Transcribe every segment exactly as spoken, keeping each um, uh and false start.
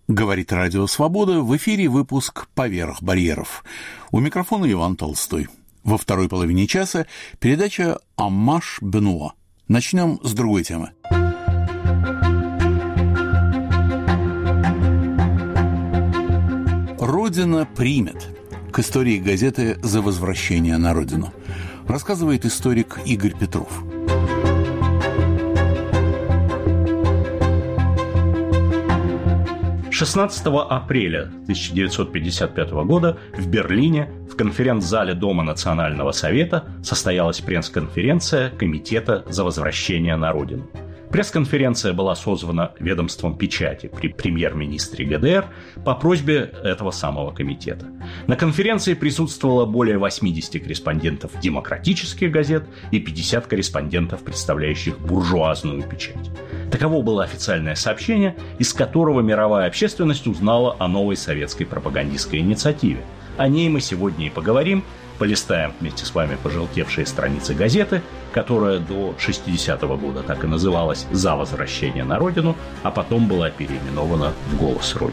Говорит Радио Свобода, в эфире выпуск «Поверх барьеров». У микрофона Иван Толстой. Во второй половине часа передача «Аммаж Бенуа». Начнем с другой темы. «Родина примет». К истории газеты «За возвращение на родину» рассказывает историк Игорь Петров. шестнадцатого апреля тысяча девятьсот пятьдесят пятого года в Берлине в конференц-зале Дома Национального Совета состоялась пресс-конференция Комитета за возвращение на родину. Пресс-конференция была созвана ведомством печати при премьер-министре ГДР по просьбе этого самого комитета. На конференции присутствовало более восемьдесят корреспондентов демократических газет и пятьдесят корреспондентов, представляющих буржуазную печать. Таково было официальное сообщение, из которого мировая общественность узнала о новой советской пропагандистской инициативе. О ней мы сегодня и поговорим. Полистаем вместе с вами пожелтевшие страницы газеты, которая до шестидесятого года так и называлась «За возвращение на родину», а потом была переименована в «Голос Родины».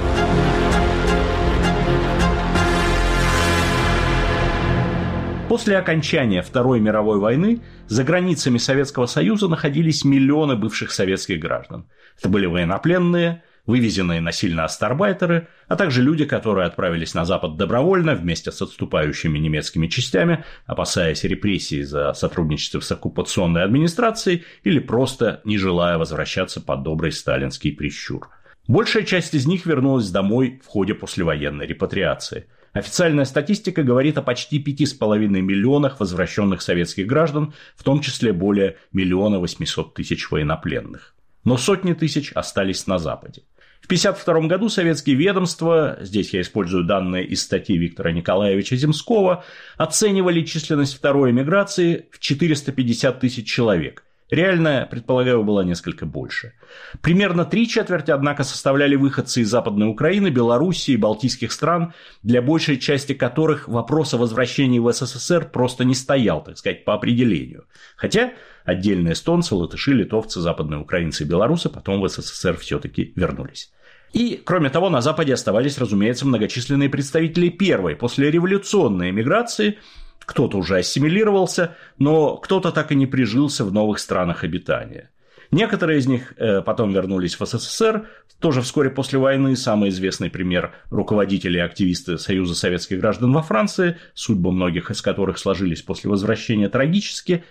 После окончания Второй мировой войны за границами Советского Союза находились миллионы бывших советских граждан. Это были военнопленные, вывезенные насильно астарбайтеры, а также люди, которые отправились на Запад добровольно вместе с отступающими немецкими частями, опасаясь репрессий за сотрудничество с оккупационной администрацией или просто не желая возвращаться под добрый сталинский прищур. Большая часть из них вернулась домой в ходе послевоенной репатриации. Официальная статистика говорит о почти пяти с половиной миллионах возвращенных советских граждан, в том числе более миллиона восьмисот тысяч военнопленных. Но сотни тысяч остались на Западе. В тысяча девятьсот пятьдесят втором году советские ведомства, здесь я использую данные из статьи Виктора Николаевича Земского, оценивали численность второй эмиграции в четыреста пятьдесят тысяч человек. Реальная, предполагаю, была несколько больше. Примерно три четверти, однако, составляли выходцы из Западной Украины, Белоруссии и Балтийских стран, для большей части которых вопрос о возвращении в СССР просто не стоял, так сказать, по определению. Хотя отдельные эстонцы, латыши, литовцы, западные украинцы и белорусы потом в СССР все-таки вернулись. И, кроме того, на Западе оставались, разумеется, многочисленные представители первой послереволюционной эмиграции. Кто-то уже ассимилировался, но кто-то так и не прижился в новых странах обитания. Некоторые из них э, потом вернулись в СССР, тоже вскоре после войны. Самый известный пример – руководители и активисты Союза советских граждан во Франции, судьбы многих из которых сложились после возвращения трагически.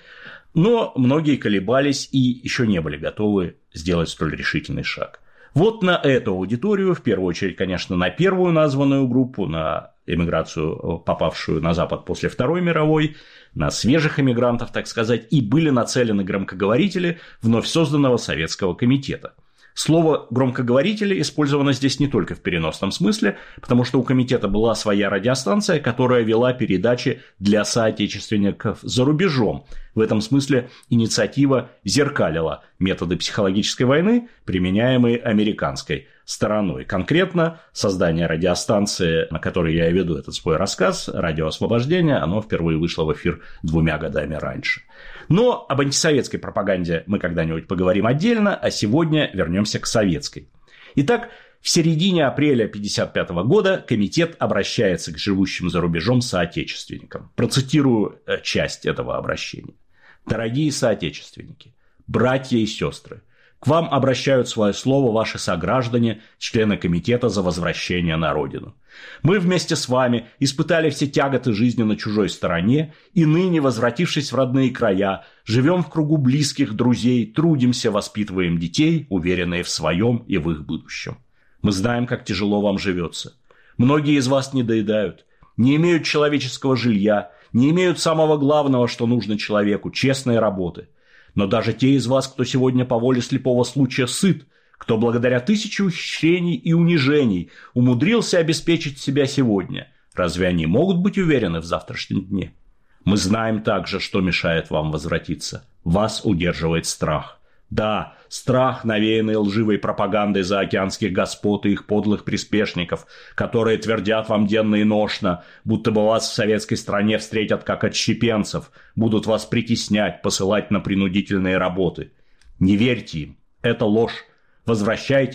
Но многие колебались и еще не были готовы сделать столь решительный шаг. Вот на эту аудиторию, в первую очередь, конечно, на первую названную группу, на эмиграцию, попавшую на Запад после Второй мировой, на свежих эмигрантов, так сказать, и были нацелены громкоговорители вновь созданного Советского комитета. Слово «громкоговорители» использовано здесь не только в переносном смысле, потому что у комитета была своя радиостанция, которая вела передачи для соотечественников за рубежом. В этом смысле инициатива зеркалила методы психологической войны, применяемые американской стороной. Конкретно создание радиостанции, на которой я и веду этот свой рассказ, «Радио Освобождение», оно впервые вышло в эфир двумя годами раньше. Но об антисоветской пропаганде мы когда-нибудь поговорим отдельно, а сегодня вернемся к советской. Итак, в середине апреля тысяча девятьсот пятьдесят пятого года комитет обращается к живущим за рубежом соотечественникам. Процитирую часть этого обращения. «Дорогие соотечественники, братья и сестры, к вам обращают свое слово ваши сограждане, члены комитета за возвращение на родину. Мы вместе с вами испытали все тяготы жизни на чужой стороне и ныне, возвратившись в родные края, живем в кругу близких друзей, трудимся, воспитываем детей, уверенные в своем и в их будущем. Мы знаем, как тяжело вам живется. Многие из вас недоедают, не имеют человеческого жилья, не имеют самого главного, что нужно человеку – честной работы. Но даже те из вас, кто сегодня по воле слепого случая сыт, кто благодаря тысяче ухищрений и унижений умудрился обеспечить себя сегодня, разве они могут быть уверены в завтрашнем дне? Мы знаем также, что мешает вам возвратиться. Вас удерживает страх. Да, страх, навеянный лживой пропагандой заокеанских господ и их подлых приспешников, которые твердят вам денно и ношно, будто бы вас в советской стране встретят как отщепенцев, будут вас притеснять, посылать на принудительные работы. Не верьте им, это ложь. Возвращайтесь,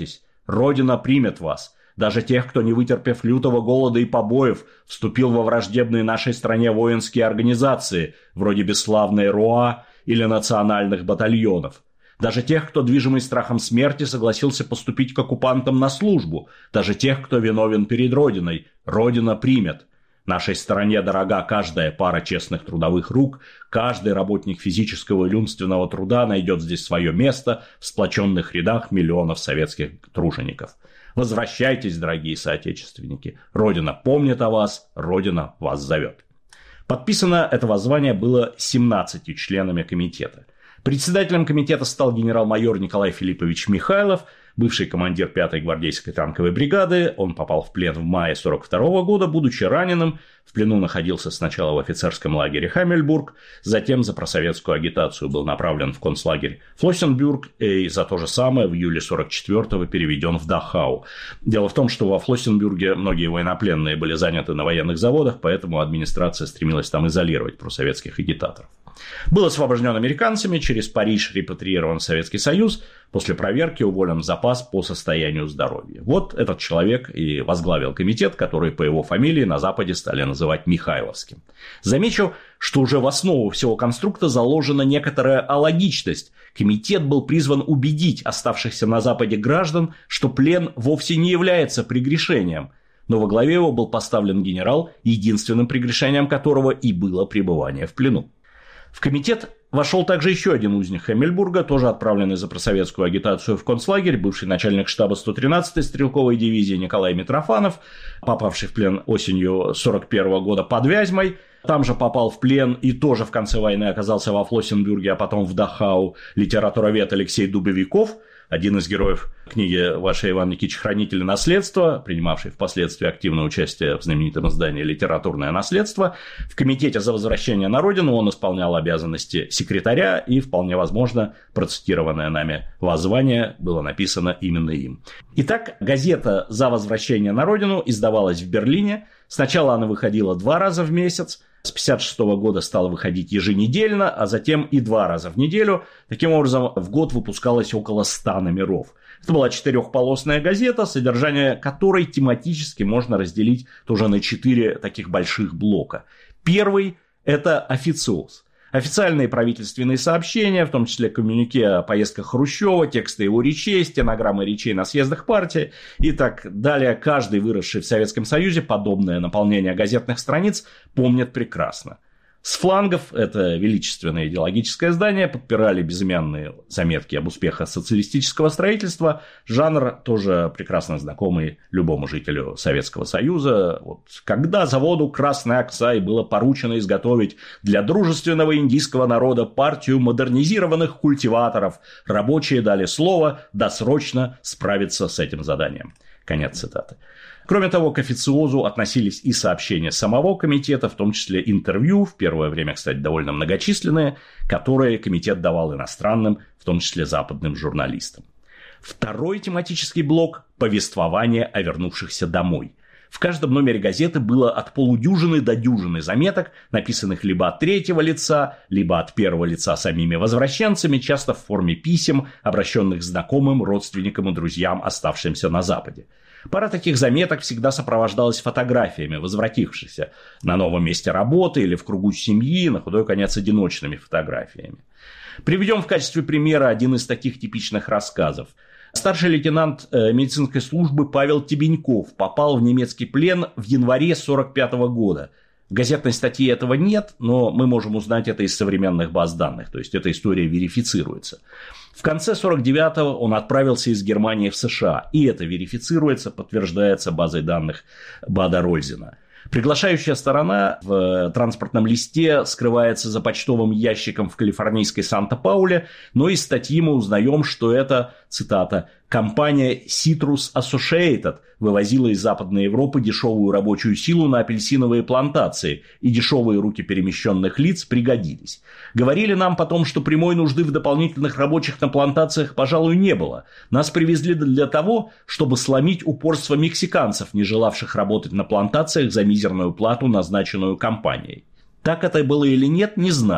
Родина примет вас. Даже тех, кто, не вытерпев лютого голода и побоев, вступил во враждебные нашей стране воинские организации, вроде бесславной РОА или национальных батальонов. Даже тех, кто, движимый страхом смерти, согласился поступить к оккупантам на службу. Даже тех, кто виновен перед Родиной. Родина примет. Нашей стране дорога каждая пара честных трудовых рук, каждый работник физического и умственного труда найдет здесь свое место в сплоченных рядах миллионов советских тружеников. Возвращайтесь, дорогие соотечественники. Родина помнит о вас, Родина вас зовет. Подписано это воззвание было семнадцатью членами комитета. Председателем комитета стал генерал-майор Николай Филиппович Михайлов, бывший командир пятой гвардейской танковой бригады. Он попал в плен в мае сорок второго года, будучи раненым. В плену находился сначала в офицерском лагере Хаммельбург, затем за просоветскую агитацию был направлен в концлагерь Флоссенбюрг и за то же самое в июле сорок четвёртого переведен в Дахау. Дело в том, что во Флоссенбюрге многие военнопленные были заняты на военных заводах, поэтому администрация стремилась там изолировать просоветских агитаторов. Был освобожден американцами, через Париж репатриирован в Советский Союз, после проверки уволен в запас по состоянию здоровья. Вот этот человек и возглавил комитет, который по его фамилии на Западе стали называть Михайловским. Замечу, что уже в основу всего конструкта заложена некоторая алогичность. Комитет был призван убедить оставшихся на Западе граждан, что плен вовсе не является прегрешением. Но во главе его был поставлен генерал, единственным прегрешением которого и было пребывание в плену. В комитет вошел также еще один узник Хаммельбурга, тоже отправленный за просоветскую агитацию в концлагерь, бывший начальник штаба сто тринадцатой стрелковой дивизии Николай Митрофанов, попавший в плен осенью сорок первого года под Вязьмой. Там же попал в плен и тоже в конце войны оказался во Флоссенбюрге, а потом в Дахау литературовед Алексей Дубовиков, один из героев книги вашей, Иван Никитич, «Хранители наследства», принимавший впоследствии активное участие в знаменитом издании «Литературное наследство». В комитете за возвращение на родину он исполнял обязанности секретаря, и, вполне возможно, процитированное нами воззвание было написано именно им. Итак, газета «За возвращение на родину» издавалась в Берлине. Сначала она выходила два раза в месяц. С пятьдесят шестого года стала выходить еженедельно, а затем и два раза в неделю. Таким образом, в год выпускалось около ста номеров. Это была четырехполосная газета, содержание которой тематически можно разделить тоже на четыре таких больших блока. Первый – это официоз. Официальные правительственные сообщения, в том числе коммюнике о поездках Хрущева, тексты его речей, стенограммы речей на съездах партии и так далее. Каждый, выросший в Советском Союзе, подобное наполнение газетных страниц помнит прекрасно. С флангов это величественное идеологическое издание подпирали безымянные заметки об успехах социалистического строительства. Жанр тоже прекрасно знакомый любому жителю Советского Союза. Вот, когда заводу «Красный Аксай» было поручено изготовить для дружественного индийского народа партию модернизированных культиваторов, рабочие дали слово досрочно справиться с этим заданием. Конец цитаты. Кроме того, к официозу относились и сообщения самого комитета, в том числе интервью, в первое время, кстати, довольно многочисленные, которые комитет давал иностранным, в том числе западным журналистам. Второй тематический блок – повествование о вернувшихся домой. В каждом номере газеты было от полудюжины до дюжины заметок, написанных либо от третьего лица, либо от первого лица самими возвращенцами, часто в форме писем, обращенных знакомым, родственникам и друзьям, оставшимся на Западе. Пара таких заметок всегда сопровождалась фотографиями возвратившихся на новом месте работы или в кругу семьи, на худой конец одиночными фотографиями. Приведем в качестве примера один из таких типичных рассказов. Старший лейтенант медицинской службы Павел Тебеньков попал в немецкий плен в январе сорок пятого года. В газетной статье этого нет, но мы можем узнать это из современных баз данных, то есть эта история верифицируется. В конце сорок девятого он отправился из Германии в США, и это верифицируется, подтверждается базой данных Бада-Рользена. Приглашающая сторона в транспортном листе скрывается за почтовым ящиком в калифорнийской Санта-Пауле, но из статьи мы узнаем, что это, цитата, «компания Citrus Associated вывозила из Западной Европы дешевую рабочую силу на апельсиновые плантации, и дешевые руки перемещенных лиц пригодились. Говорили нам потом, что прямой нужды в дополнительных рабочих на плантациях, пожалуй, не было. Нас привезли для того, чтобы сломить упорство мексиканцев, не желавших работать на плантациях за мизерную плату, назначенную компанией. Так это было или нет, не знаю.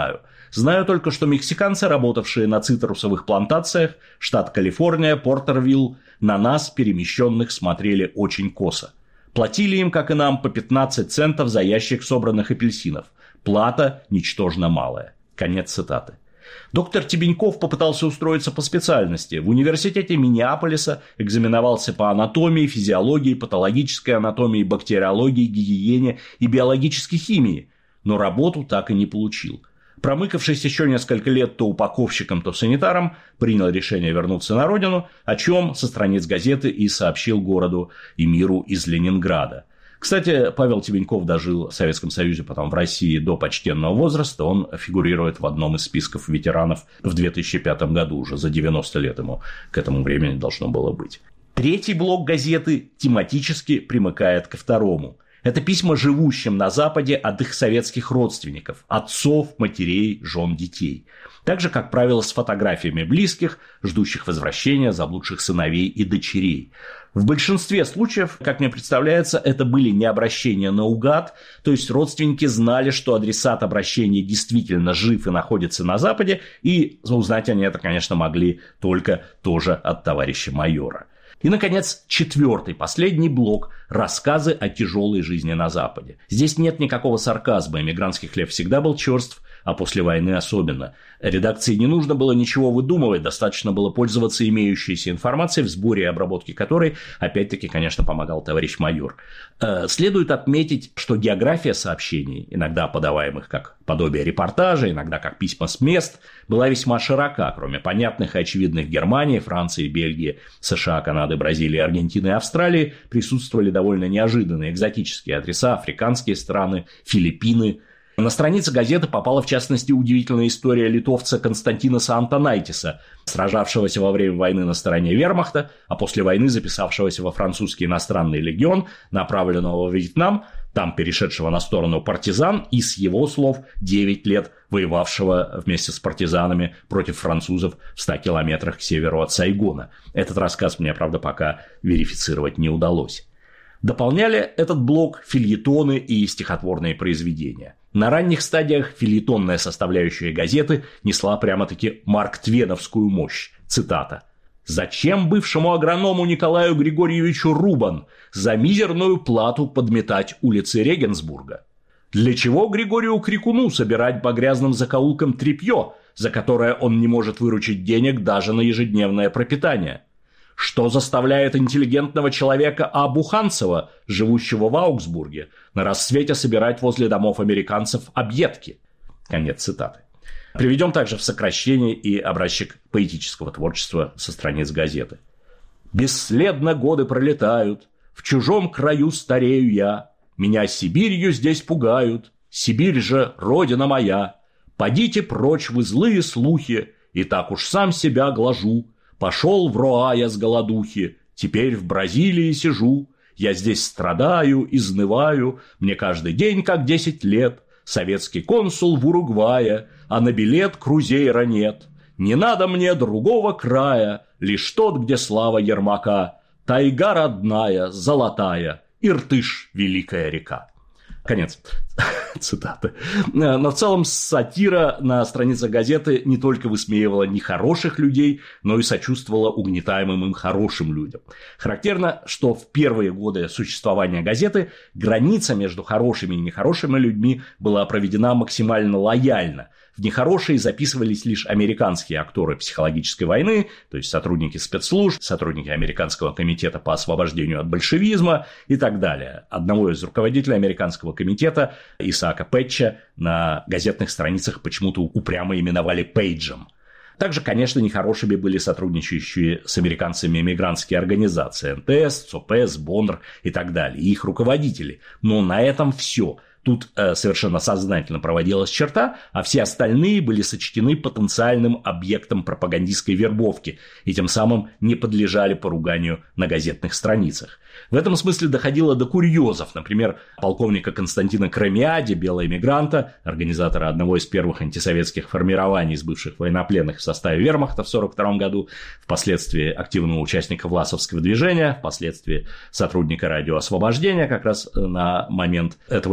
Знаю только, что мексиканцы, работавшие на цитрусовых плантациях, штат Калифорния, Портервилл, на нас, перемещенных, смотрели очень косо. Платили им, как и нам, по пятнадцать центов за ящик собранных апельсинов. Плата ничтожно малая. Конец цитаты. Доктор Тебеньков попытался устроиться по специальности. В университете Миннеаполиса экзаменовался по анатомии, физиологии, патологической анатомии, бактериологии, гигиене и биологической химии, но работу так и не получил. Промыкавшись еще несколько лет то упаковщиком, то санитаром, принял решение вернуться на родину, о чем со страниц газеты и сообщил городу и миру из Ленинграда. Кстати, Павел Тебеньков дожил в Советском Союзе, потом в России до почтенного возраста. Он фигурирует в одном из списков ветеранов в две тысячи пятом году, уже за девяносто лет ему к этому времени должно было быть. Третий блок газеты тематически примыкает ко второму. Это письма живущим на Западе от их советских родственников, отцов, матерей, жен, детей. Также, как правило, с фотографиями близких, ждущих возвращения, заблудших сыновей и дочерей. В большинстве случаев, как мне представляется, это были не обращения наугад, то есть родственники знали, что адресат обращения действительно жив и находится на Западе, и узнать они это, конечно, могли только тоже от товарища майора. И, наконец, четвертый, последний блок – рассказы о тяжелой жизни на Западе. Здесь нет никакого сарказма, эмигрантский хлеб всегда был черств, а после войны особенно. Редакции не нужно было ничего выдумывать, достаточно было пользоваться имеющейся информацией, в сборе и обработке которой, опять-таки, конечно, помогал товарищ майор. Следует отметить, что география сообщений, иногда подаваемых как подобие репортажа, иногда как письма с мест, была весьма широка, кроме понятных и очевидных Германии, Франции, Бельгии, США, Канады, Бразилии, Аргентины и Австралии, присутствовали довольно неожиданные экзотические адреса, африканские страны, Филиппины. На странице газеты попала, в частности, удивительная история литовца Константинаса Антонайтиса, сражавшегося во время войны на стороне вермахта, а после войны записавшегося во французский иностранный легион, направленного в Вьетнам, там перешедшего на сторону партизан и, с его слов, девять лет воевавшего вместе с партизанами против французов в ста километрах к северу от Сайгона. Этот рассказ мне, правда, пока верифицировать не удалось. Дополняли этот блок фельетоны и стихотворные произведения. На ранних стадиях фельетонная составляющая газеты несла прямо-таки марк-твеновскую мощь. Цитата. «Зачем бывшему агроному Николаю Григорьевичу Рубан за мизерную плату подметать улицы Регенсбурга? Для чего Григорию Крикуну собирать по грязным закоулкам тряпье, за которое он не может выручить денег даже на ежедневное пропитание? Что заставляет интеллигентного человека А. Буханцева, живущего в Аугсбурге, на рассвете собирать возле домов американцев объедки?» Конец цитаты. Приведем также в сокращение и образчик поэтического творчества со страниц газеты. «Бесследно годы пролетают, в чужом краю старею я, меня Сибирью здесь пугают, Сибирь же родина моя. Подите прочь вы злые слухи, и так уж сам себя глажу. Пошел в Роа я с голодухи, теперь в Бразилии сижу. Я здесь страдаю, изнываю, мне каждый день как десять лет. Советский консул в Уругвае, а на билет крузейра нет. Не надо мне другого края, лишь тот, где слава Ермака. Тайга родная, золотая, Иртыш, великая река». Конец цитаты. Но в целом сатира на страницах газеты не только высмеивала нехороших людей, но и сочувствовала угнетаемым им хорошим людям. Характерно, что в первые годы существования газеты граница между хорошими и нехорошими людьми была проведена максимально лояльно. В нехорошие записывались лишь американские акторы психологической войны, то есть сотрудники спецслужб, сотрудники Американского комитета по освобождению от большевизма и так далее. Одного из руководителей Американского комитета, Исаака Пэтча, на газетных страницах почему-то упрямо именовали Пейджем. Также, конечно, нехорошими были сотрудничающие с американцами эмигрантские организации эн тэ эс, ЦОПЭС, БОНР и так далее, и их руководители. Но на этом все. Тут э, совершенно сознательно проводилась черта, а все остальные были сочтены потенциальным объектом пропагандистской вербовки и тем самым не подлежали поруганию на газетных страницах. В этом смысле доходило до курьезов. Например, полковника Константина Крамиади, белого эмигранта, организатора одного из первых антисоветских формирований из бывших военнопленных в составе вермахта в сорок втором году, впоследствии активного участника Власовского движения, впоследствии сотрудника радио «Освобождение», как раз на момент этого письма,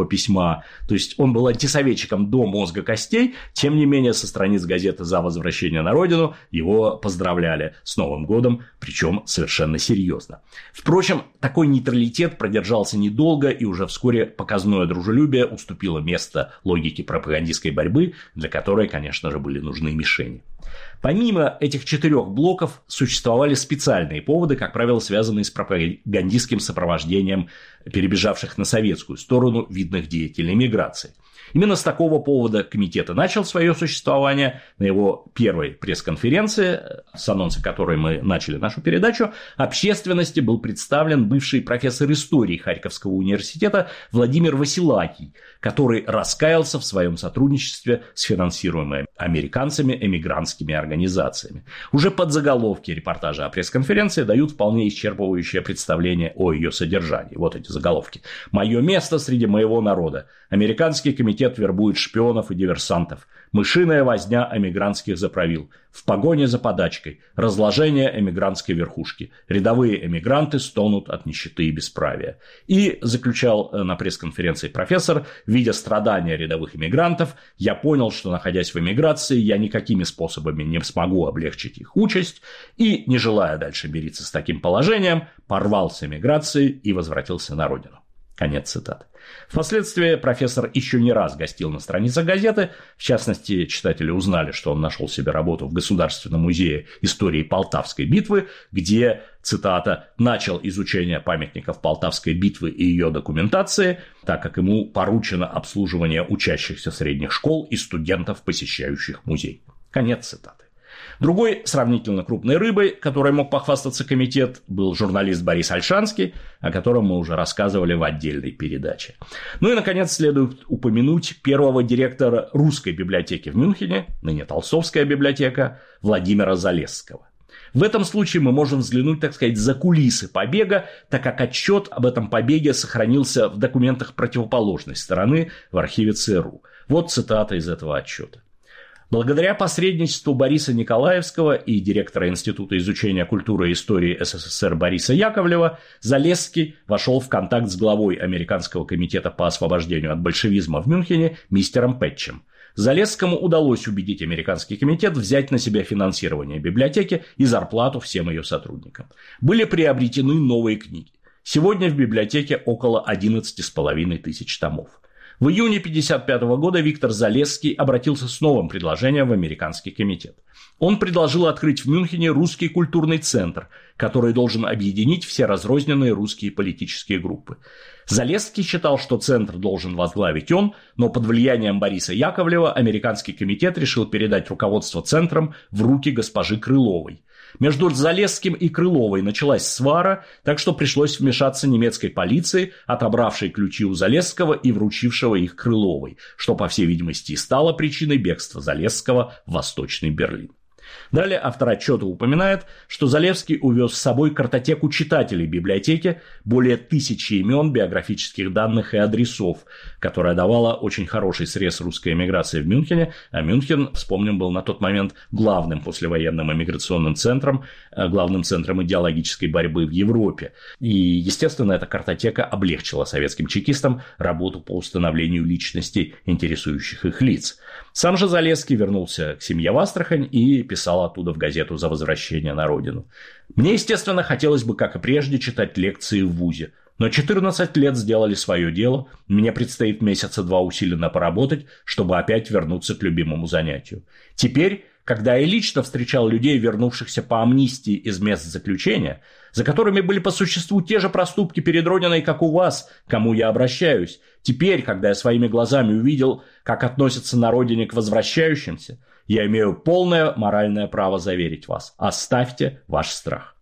ума. То есть он был антисоветчиком до мозга костей. Тем не менее, со страниц газеты «За возвращение на родину» его поздравляли с Новым годом, причем совершенно серьезно. Впрочем, такой нейтралитет продержался недолго, и уже вскоре показное дружелюбие уступило место логике пропагандистской борьбы, для которой, конечно же, были нужны мишени. Помимо этих четырех блоков существовали специальные поводы, как правило, связанные с пропагандистским сопровождением перебежавших на советскую сторону видных деятелей миграции. Именно с такого повода комитет и начал свое существование. На его первой пресс-конференции, с анонса которой мы начали нашу передачу, общественности был представлен бывший профессор истории Харьковского университета Владимир Василакий, который раскаялся в своем сотрудничестве с финансируемыми американцами эмигрантскими организациями. Уже подзаголовки репортажа о пресс-конференции дают вполне исчерпывающее представление о ее содержании. Вот эти заголовки. «Мое место среди моего народа. Американский комитет вербует шпионов и диверсантов. Мышиная возня эмигрантских заправил. В погоне за подачкой. Разложение эмигрантской верхушки. Рядовые эмигранты стонут от нищеты и бесправия». И заключал на пресс-конференции профессор: «Видя страдания рядовых эмигрантов, я понял, что, находясь в эмиграции, я никакими способами не смогу облегчить их участь, и, не желая дальше мириться с таким положением, порвал с эмиграцией и возвратился на родину». Конец цитаты. Впоследствии профессор еще не раз гостил на страницах газеты. В частности, читатели узнали, что он нашел себе работу в Государственном музее истории Полтавской битвы, где, цитата, «начал изучение памятников Полтавской битвы и ее документации, так как ему поручено обслуживание учащихся средних школ и студентов, посещающих музей». Конец цитаты. Другой сравнительно крупной рыбой, которой мог похвастаться комитет, был журналист Борис Ольшанский, о котором мы уже рассказывали в отдельной передаче. Ну и, наконец, следует упомянуть первого директора русской библиотеки в Мюнхене, ныне Толстовская библиотека, Владимира Залесского. В этом случае мы можем взглянуть, так сказать, за кулисы побега, так как отчет об этом побеге сохранился в документах противоположной стороны в архиве ЦРУ. Вот цитата из этого отчета. Благодаря посредничеству Бориса Николаевского и директора Института изучения культуры и истории СССР Бориса Яковлева, Залесский вошел в контакт с главой Американского комитета по освобождению от большевизма в Мюнхене мистером Пэтчем. Залесскому удалось убедить американский комитет взять на себя финансирование библиотеки и зарплату всем ее сотрудникам. Были приобретены новые книги. Сегодня в библиотеке около одиннадцати с половиной тысяч томов. В июне тысяча девятьсот пятьдесят пятого года Виктор Залесский обратился с новым предложением в американский комитет. Он предложил открыть в Мюнхене русский культурный центр, который должен объединить все разрозненные русские политические группы. Залесский считал, что центр должен возглавить он, но под влиянием Бориса Яковлева американский комитет решил передать руководство центром в руки госпожи Крыловой. Между Залесским и Крыловой началась свара, так что пришлось вмешаться немецкой полиции, отобравшей ключи у Залесского и вручившего их Крыловой, что, по всей видимости, и стало причиной бегства Залесского в Восточный Берлин. Далее автор отчета упоминает, что Залесский увез с собой картотеку читателей библиотеки, более тысячи имен, биографических данных и адресов, которая давала очень хороший срез русской эмиграции в Мюнхене, а Мюнхен, вспомним, был на тот момент главным послевоенным эмиграционным центром, главным центром идеологической борьбы в Европе. И, естественно, эта картотека облегчила советским чекистам работу по установлению личностей интересующих их лиц. Сам же Залесский вернулся к семье в Астрахань и писал оттуда в газету «За возвращение на родину». Мне, естественно, хотелось бы, как и прежде, читать лекции в вузе. Но четырнадцать лет сделали свое дело, мне предстоит месяца два усиленно поработать, чтобы опять вернуться к любимому занятию. Теперь, когда я лично встречал людей, вернувшихся по амнистии из мест заключения, за которыми были по существу те же проступки перед Родиной, как у вас, к кому я обращаюсь, теперь, когда я своими глазами увидел, как относятся на родине к возвращающимся, я имею полное моральное право заверить вас. Оставьте ваш страх.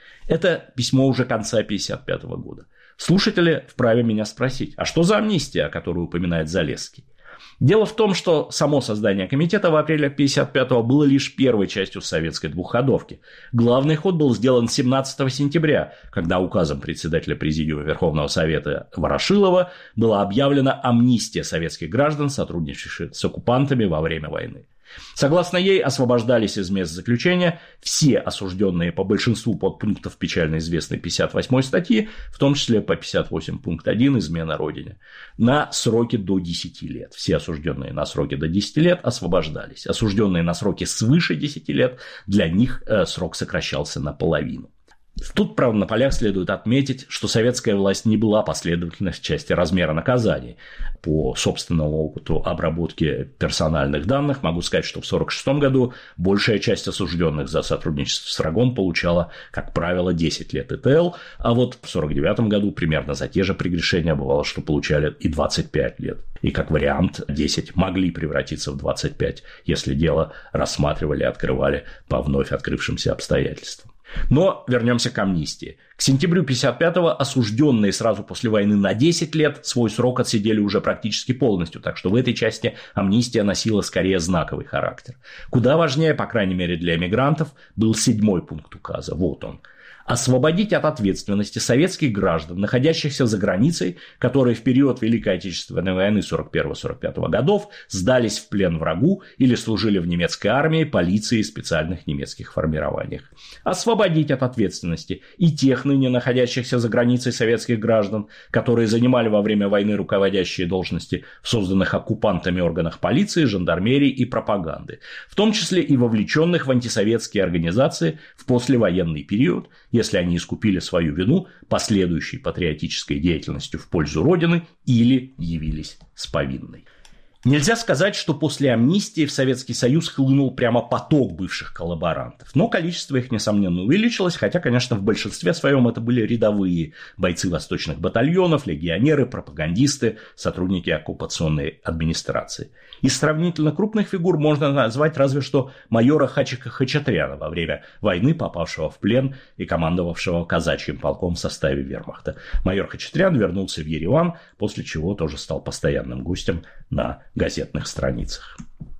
Это письмо уже конца тысяча девятьсот пятьдесят пятого года. Слушатели вправе меня спросить, а что за амнистия, о которой упоминает Залесский? Дело в том, что само создание комитета в апреле тысяча девятьсот пятьдесят пятого было лишь первой частью советской двухходовки. Главный ход был сделан семнадцатого сентября, когда указом председателя Президиума Верховного Совета Ворошилова была объявлена амнистия советских граждан, сотрудничавших с оккупантами во время войны. Согласно ей, освобождались из мест заключения все осужденные по большинству подпунктов печально известной пятьдесят восьмой статьи, в том числе по пятьдесят восемь пункт один «Измена Родине», на сроки до десяти лет. Все осужденные на сроки до десяти лет освобождались. Осужденные на сроки свыше десяти лет, для них э, срок сокращался наполовину. Тут, правда, на полях следует отметить, что советская власть не была последовательна в части размера наказаний. По собственному опыту обработки персональных данных могу сказать, что в сорок шестом году большая часть осужденных за сотрудничество с врагом получала, как правило, десять лет и тэ эл, а вот в сорок девятом году примерно за те же прегрешения бывало, что получали и двадцать пять лет. И как вариант десять могли превратиться в двадцать пять, если дело рассматривали и открывали по вновь открывшимся обстоятельствам. Но вернемся к амнистии. К сентябрю пятьдесят пятого осужденные сразу после войны на десять лет свой срок отсидели уже практически полностью, так что в этой части амнистия носила скорее знаковый характер. Куда важнее, по крайней мере для эмигрантов, был седьмой пункт указа. Вот он. Освободить от ответственности советских граждан, находящихся за границей, которые в период Великой Отечественной войны сорок первого сорок пятого годов сдались в плен врагу или служили в немецкой армии, полиции и специальных немецких формированиях. Освободить от ответственности и тех ныне находящихся за границей советских граждан, которые занимали во время войны руководящие должности в созданных оккупантами органах полиции, жандармерии и пропаганды, в том числе и вовлеченных в антисоветские организации в послевоенный период, если они искупили свою вину последующей патриотической деятельностью в пользу Родины или явились с повинной. Нельзя сказать, что после амнистии в Советский Союз хлынул прямо поток бывших коллаборантов, но количество их, несомненно, увеличилось, хотя, конечно, в большинстве своем это были рядовые бойцы восточных батальонов, легионеры, пропагандисты, сотрудники оккупационной администрации. Из сравнительно крупных фигур можно назвать разве что майора Хачика Хачатряна, во время войны попавшего в плен и командовавшего казачьим полком в составе вермахта. Майор Хачатрян вернулся в Ереван, после чего тоже стал постоянным гостем на газетных страницах.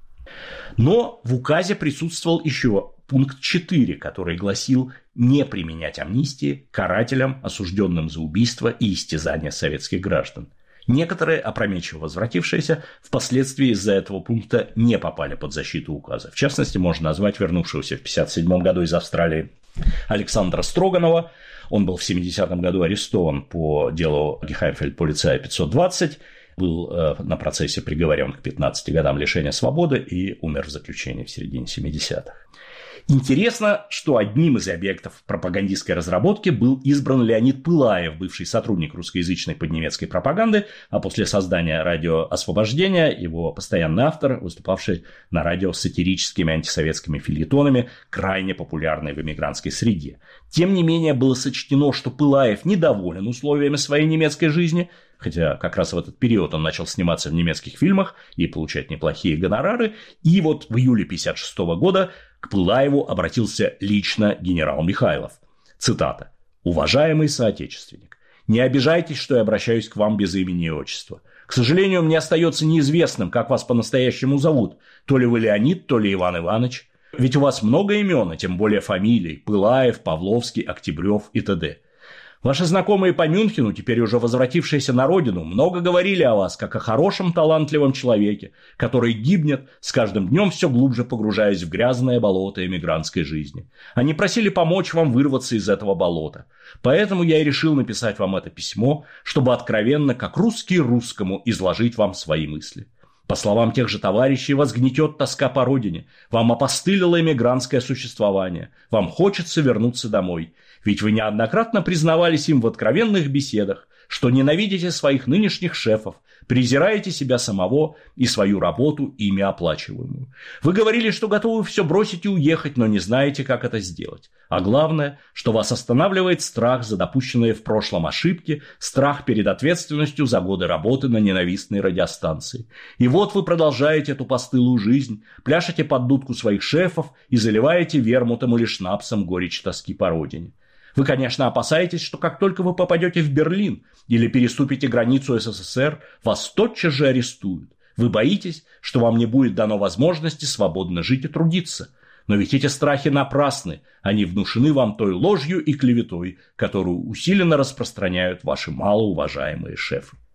Но в указе присутствовал еще пункт четыре, который гласил не применять амнистии карателям, осужденным за убийство и истязание советских граждан. Некоторые, опрометчиво возвратившиеся, впоследствии из-за этого пункта не попали под защиту указа. В частности, можно назвать вернувшегося в пятьдесят седьмом году из Австралии Александра Строганова. Он был в семидесятом году арестован по делу Гехаймфельд-полицая пятьсот двадцать, был э, на процессе приговорен к пятнадцати годам лишения свободы и умер в заключении в середине семидесятых. Интересно, что одним из объектов пропагандистской разработки был избран Леонид Пылаев, бывший сотрудник русскоязычной поднемецкой пропаганды, а после создания радио «Освобождение» его постоянный автор, выступавший на радио с сатирическими антисоветскими фельетонами, крайне популярный в эмигрантской среде. Тем не менее, было сочтено, что Пылаев недоволен условиями своей немецкой жизни, хотя как раз в этот период он начал сниматься в немецких фильмах и получать неплохие гонорары, и вот в июле пятьдесят шестого года к Пылаеву обратился лично генерал Михайлов. Цитата. «Уважаемый соотечественник, не обижайтесь, что я обращаюсь к вам без имени и отчества. К сожалению, мне остается неизвестным, как вас по-настоящему зовут, то ли вы Леонид, то ли Иван Иванович. Ведь у вас много имен, а тем более фамилий: Пылаев, Павловский, Октябрев и т.д. Ваши знакомые по Мюнхену, теперь уже возвратившиеся на родину, много говорили о вас, как о хорошем, талантливом человеке, который гибнет, с каждым днем все глубже погружаясь в грязное болото эмигрантской жизни. Они просили помочь вам вырваться из этого болота. Поэтому я и решил написать вам это письмо, чтобы откровенно, как русский русскому, изложить вам свои мысли. По словам тех же товарищей, вас гнетет тоска по родине, вам опостылило эмигрантское существование, вам хочется вернуться домой. Ведь вы неоднократно признавались им в откровенных беседах, что ненавидите своих нынешних шефов, презираете себя самого и свою работу, ими оплачиваемую. Вы говорили, что готовы все бросить и уехать, но не знаете, как это сделать. А главное, что вас останавливает страх за допущенные в прошлом ошибки, страх перед ответственностью за годы работы на ненавистной радиостанции. И вот вы продолжаете эту постылую жизнь, пляшете под дудку своих шефов и заливаете вермутом или шнапсом горечь тоски по родине. Вы, конечно, опасаетесь, что как только вы попадете в Берлин или переступите границу эс эс эс эр, вас тотчас же арестуют. Вы боитесь, что вам не будет дано возможности свободно жить и трудиться. Но ведь эти страхи напрасны, они внушены вам той ложью и клеветой, которую усиленно распространяют ваши малоуважаемые шефы.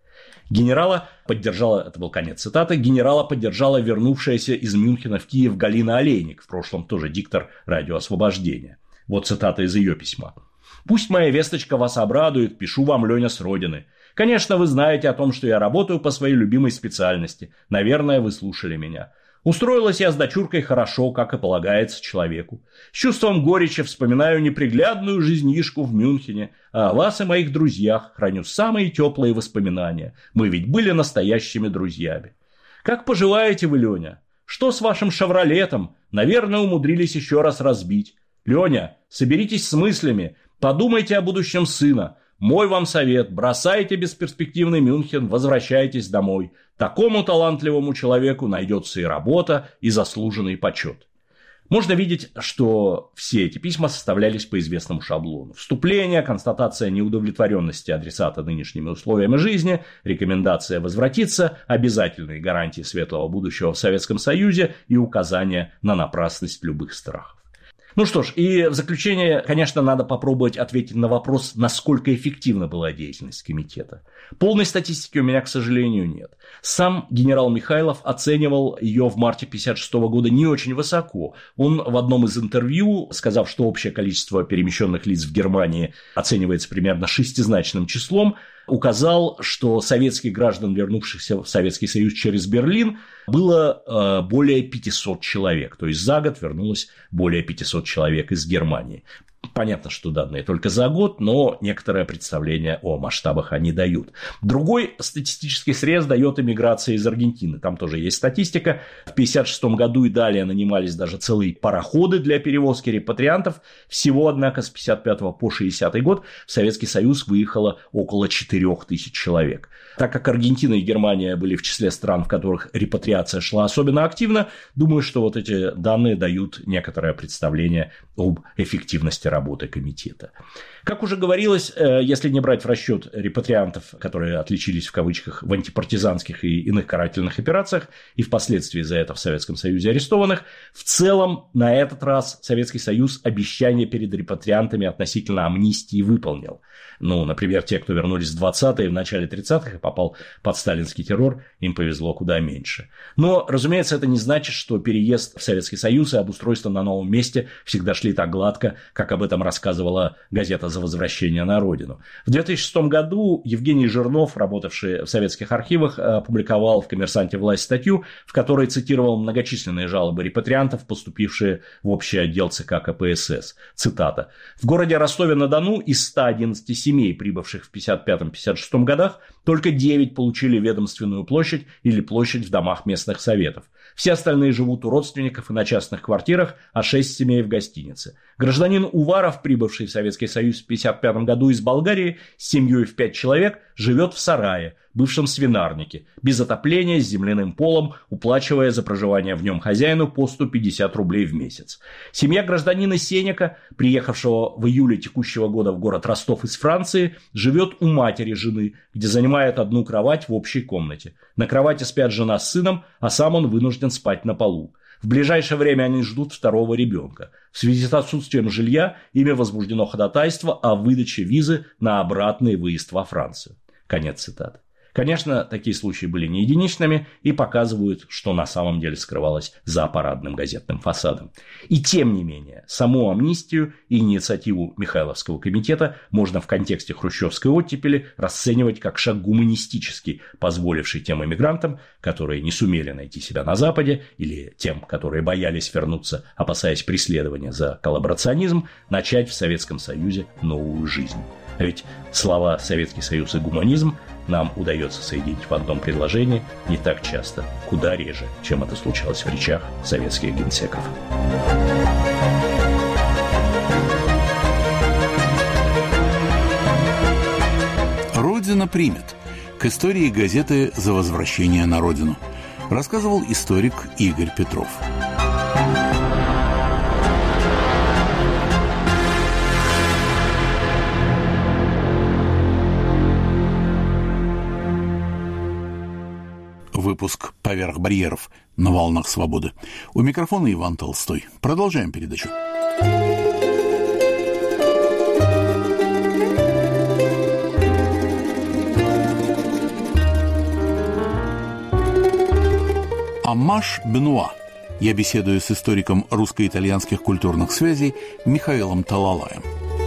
Генерала поддержала, это был конец цитаты, генерала поддержала вернувшаяся из Мюнхена в Киев Галина Олейник, в прошлом тоже диктор «Радио Освобождения». Вот цитата из ее письма. «Пусть моя весточка вас обрадует, пишу вам, Леня, с родины. Конечно, вы знаете о том, что я работаю по своей любимой специальности. Наверное, вы слушали меня. Устроилась я с дочуркой хорошо, как и полагается человеку. С чувством горечи вспоминаю неприглядную жизнишку в Мюнхене, а о вас и моих друзьях храню самые теплые воспоминания. Мы ведь были настоящими друзьями. Как поживаете вы, Леня? Что с вашим «Шевролетом»? Наверное, умудрились еще раз разбить. Леня, соберитесь с мыслями, подумайте о будущем сына. Мой вам совет – бросайте бесперспективный Мюнхен, возвращайтесь домой. Такому талантливому человеку найдется и работа, и заслуженный почет». Можно видеть, что все эти письма составлялись по известному шаблону. Вступление, констатация неудовлетворенности адресата нынешними условиями жизни, рекомендация возвратиться, обязательные гарантии светлого будущего в Советском Союзе и указание на напрасность любых страхов. Ну что ж, и в заключение, конечно, надо попробовать ответить на вопрос, насколько эффективна была деятельность комитета. Полной статистики у меня, к сожалению, нет. Сам генерал Михайлов оценивал ее в марте тысяча девятьсот пятьдесят шестого года не очень высоко. Он в одном из интервью, сказав, что общее количество перемещенных лиц в Германии оценивается примерно шестизначным числом, указал, что советских граждан, вернувшихся в Советский Союз через Берлин, было э, более пятисот человек. То есть за год вернулось более пятисот человек из Германии. Понятно, что данные только за год, но некоторое представление о масштабах они дают. Другой статистический срез дает эмиграция из Аргентины. Там тоже есть статистика. В пятьдесят шестом году и далее нанимались даже целые пароходы для перевозки репатриантов. Всего, однако, с пятьдесят пятого по шестидесятый год в Советский Союз выехало около четырех тысяч человек. Так как Аргентина и Германия были в числе стран, в которых репатриация шла особенно активно, думаю, что вот эти данные дают некоторое представление об эффективности работы комитета. Как уже говорилось, если не брать в расчет репатриантов, которые отличились в кавычках в антипартизанских и иных карательных операциях и впоследствии за это в Советском Союзе арестованных, в целом на этот раз Советский Союз обещание перед репатриантами относительно амнистии выполнил. Ну, например, те, кто вернулись в двадцатые, в начале тридцатых и попал под сталинский террор, им повезло куда меньше. Но, разумеется, это не значит, что переезд в Советский Союз и обустройство на новом месте всегда шли так гладко, как об этом рассказывала газета «За возвращение на родину». В две тысячи шестом году Евгений Жирнов, работавший в советских архивах, опубликовал в «Коммерсанте. Власть» статью, в которой цитировал многочисленные жалобы репатриантов, поступившие в общий отдел ЦК КПСС. Цитата. «В городе Ростове-на-Дону из ста одиннадцати семей, прибывших в пятьдесят пятом — пятьдесят шестом годах, только девять получили ведомственную площадь или площадь в домах местных советов. Все остальные живут у родственников и на частных квартирах, а шесть семей в гостинице. Гражданин Уваров, прибывший в Советский Союз в пятьдесят пятом году из Болгарии, с семьей в пять человек, живет в сарае, бывшем свинарнике, без отопления, с земляным полом, уплачивая за проживание в нем хозяину по сто пятьдесят рублей в месяц. Семья гражданина Сенека, приехавшего в июле текущего года в город Ростов из Франции, живет у матери жены, где занимает одну кровать в общей комнате. На кровати спят жена с сыном, а сам он вынужден спать на полу. В ближайшее время они ждут второго ребенка. В связи с отсутствием жилья ими возбуждено ходатайство о выдаче визы на обратный выезд во Францию». Конец цитаты. Конечно, такие случаи были не единичными и показывают, что на самом деле скрывалось за парадным газетным фасадом. И тем не менее, саму амнистию и инициативу Михайловского комитета можно в контексте хрущевской оттепели расценивать как шаг гуманистический, позволивший тем эмигрантам, которые не сумели найти себя на Западе, или тем, которые боялись вернуться, опасаясь преследования за коллаборационизм, начать в Советском Союзе новую жизнь. А ведь слова «Советский Союз» и «гуманизм» нам удается соединить в одном предложении не так часто, куда реже, чем это случалось в речах советских генсеков. «Родина примет». К истории газеты «За возвращение на родину» рассказывал историк Игорь Петров. Выпуск «Поверх барьеров» на волнах свободы. У микрофона Иван Толстой. Продолжаем передачу. Аммаш Бенуа. Я беседую с историком русско-итальянских культурных связей Михаилом Талалаем.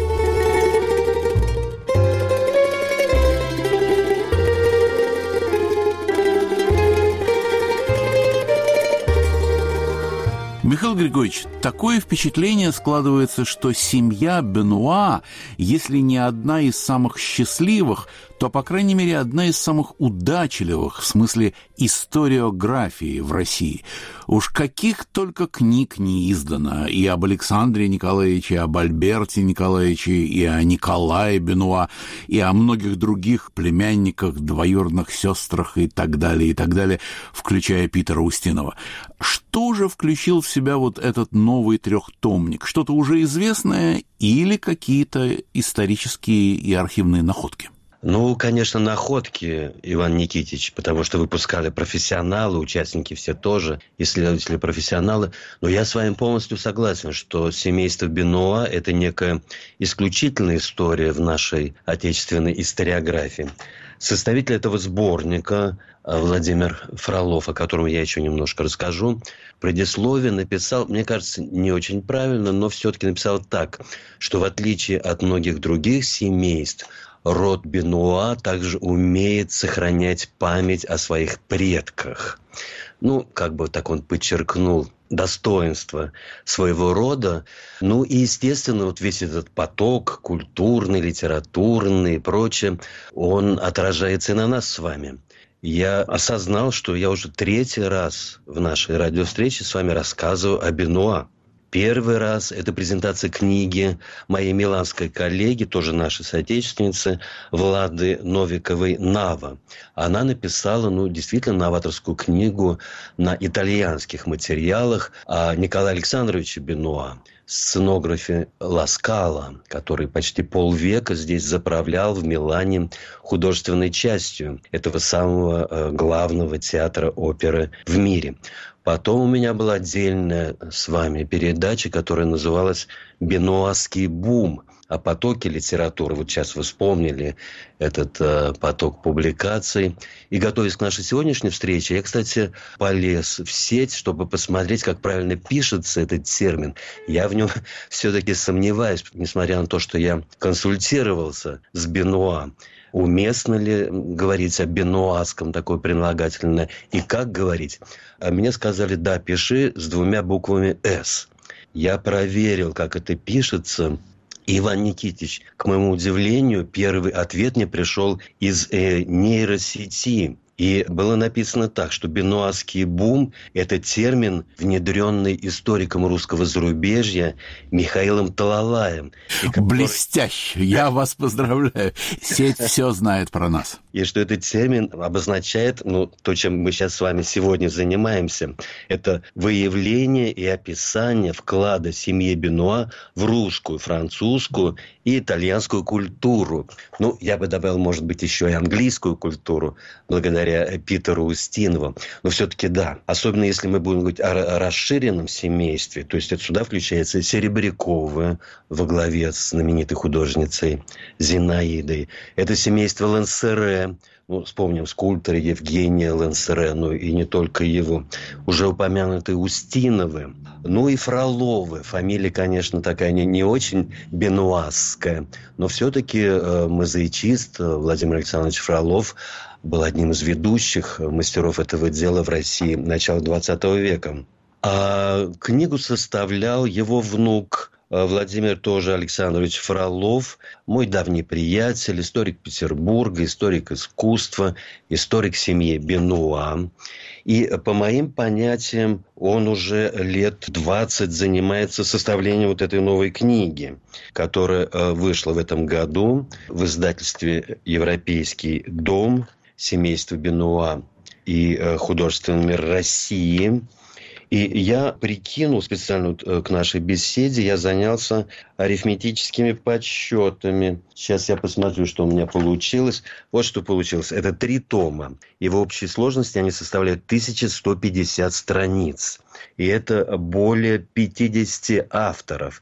Михаил Григорьевич, такое впечатление складывается, что семья Бенуа, если не одна из самых счастливых, то, по крайней мере, одна из самых удачливых в смысле историографии в России. Уж каких только книг не издано и об Александре Николаевиче, и об Альберте Николаевиче, и о Николае Бенуа, и о многих других племянниках, двоюродных сестрах и так далее, и так далее, включая Питера Устинова. Что же включил в себя вот этот новый трехтомник? Что-то уже известное или какие-то исторические и архивные находки? Ну, конечно, находки, Иван Никитич, потому что выпускали профессионалы, участники все тоже, исследователи профессионалы. Но я с вами полностью согласен, что семейство Бенуа – это некая исключительная история в нашей отечественной историографии. Составитель этого сборника Владимир Фролов, о котором я еще немножко расскажу, предисловие написал, мне кажется, не очень правильно, но все-таки написал так, что в отличие от многих других семейств, род Бенуа также умеет сохранять память о своих предках. Ну, как бы так он подчеркнул достоинство своего рода. Ну и, естественно, вот весь этот поток культурный, литературный и прочее, он отражается и на нас с вами. Я осознал, что я уже третий раз в нашей радиовстрече с вами рассказываю о Бенуа. Первый раз это презентация книги моей миланской коллеги, тоже нашей соотечественницы, Влады Новиковой «Нава». Она написала, ну, действительно, новаторскую книгу на итальянских материалах о Николае Александровиче Бенуа, сценографе Ла Скала, который почти полвека здесь заправлял в Милане художественной частью этого самого э, главного театра оперы в мире. Потом у меня была отдельная с вами передача, которая называлась «Бенуаский бум», о потоке литературы. Вот сейчас вы вспомнили этот э, поток публикаций. И, готовясь к нашей сегодняшней встрече, я, кстати, полез в сеть, чтобы посмотреть, как правильно пишется этот термин. Я в нем все-таки сомневаюсь, несмотря на то, что я консультировался с Бенуа. Уместно ли говорить о бенуаском, такое прилагательное, и как говорить? А мне сказали, да, пиши с двумя буквами «С». Я проверил, как это пишется. Иван Никитич, к моему удивлению, первый ответ мне пришел из э, нейросети. И было написано так, что бенуаский бум – это термин, внедренный историком русского зарубежья Михаилом Талалаем. Который... Блестяще! Я вас поздравляю. Сеть все знает про нас. И что этот термин обозначает, ну, то, чем мы сейчас с вами сегодня занимаемся, это выявление и описание вклада семьи Бенуа в русскую, французскую и итальянскую культуру. Ну, я бы добавил, может быть, еще и английскую культуру, благодаря Питеру Устинову. Но все-таки да. Особенно если мы будем говорить о расширенном семействе. То есть это сюда включается Серебряковы во главе с знаменитой художницей Зинаидой. Это семейство Лансере. Ну, вспомним скульптора Евгения Лансере, ну и не только его. Уже упомянутые Устиновы. Ну и Фроловы. Фамилия, конечно, такая не, не очень бенуасская. Но все-таки э, мозаичист Владимир Александрович Фролов был одним из ведущих мастеров этого дела в России начала двадцатого века. А книгу составлял его внук Владимир тоже Александрович Фролов, мой давний приятель, историк Петербурга, историк искусства, историк семьи Бенуа. И по моим понятиям он уже лет двадцать занимается составлением вот этой новой книги, которая вышла в этом году в издательстве «Европейский дом», семейство Бенуа и художественный мир России. И я прикинул специально к нашей беседе, я занялся арифметическими подсчетами. Сейчас я посмотрю, что у меня получилось. Вот что получилось. Это три тома. И в общей сложности они составляют тысяча сто пятьдесят страниц. И это более пятьдесят авторов. То